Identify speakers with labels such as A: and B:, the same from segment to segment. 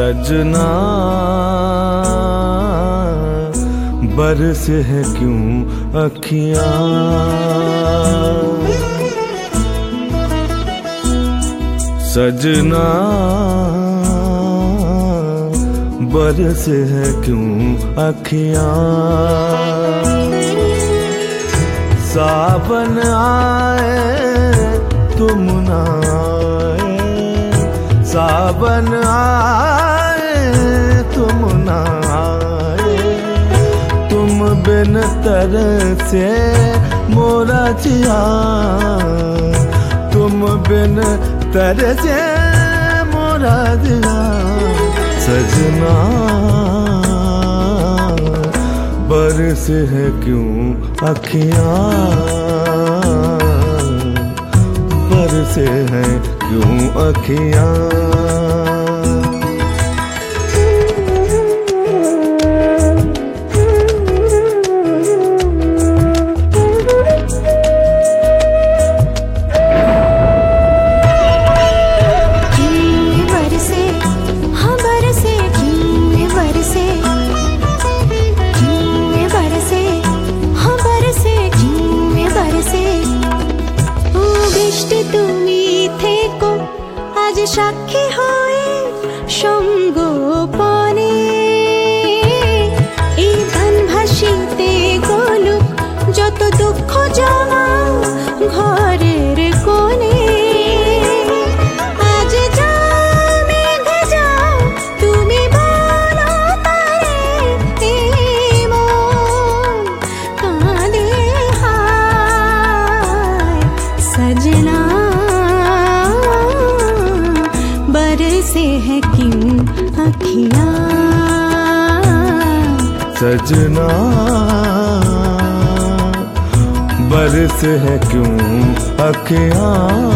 A: सजना बरसे है क्यों अखियाँ, सजना बरसे है क्यों अखियाँ। सावन आए तुम ना आए, सावन आए तुम ना आए, तुम बिन तरसे मोरा जिया, तुम बिन तरसे मोरा जिया। सजना बरसे है क्यों अखियाँ, बरसे हैं क्यों अखियाँ।
B: সাক্ষী হয়ে সঙ্গোপনে এই গান ভাসিতে গলুক যত দুঃখ জমা ঘরের কোণে। আজ যাও মেঘে যাও তুমি বলো তারে, মন কাঁদে হায়। সजना बरसे है क्यों अखियाँ,
A: सजना बरसे है क्यों अखियाँ।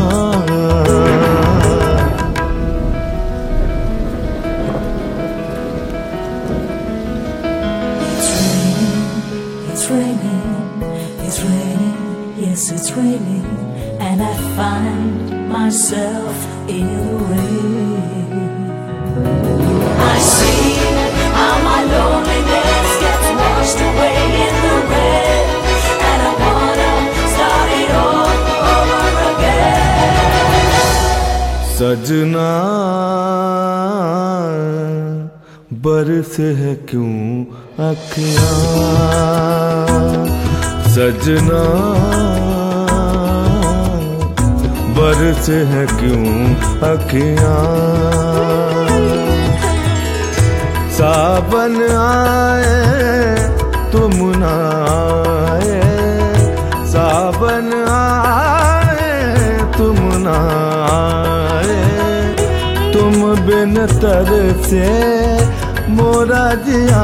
C: It's raining, it's raining, yes it's raining, and I find myself in the rain. I see how my loneliness gets washed away in the rain, and I wanna start it all over again.
A: सजना बरसे है क्यों अखियाँ, सजना बरसे है क्यों अखियाँ। सावन आए तुम ना आए, सावन आए तुम ना आए, तुम बिन तरसे मोरा जिया,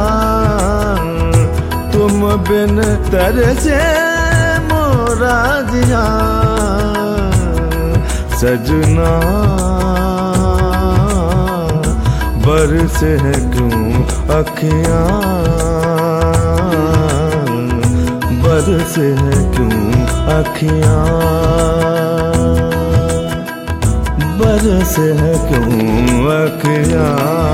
A: तुम बिन तरसे मोरा जिया। सजना बरसे है क्यों अखियाँ, बरसे है क्यों अखियाँ, बरसे है क्यों अखियाँ।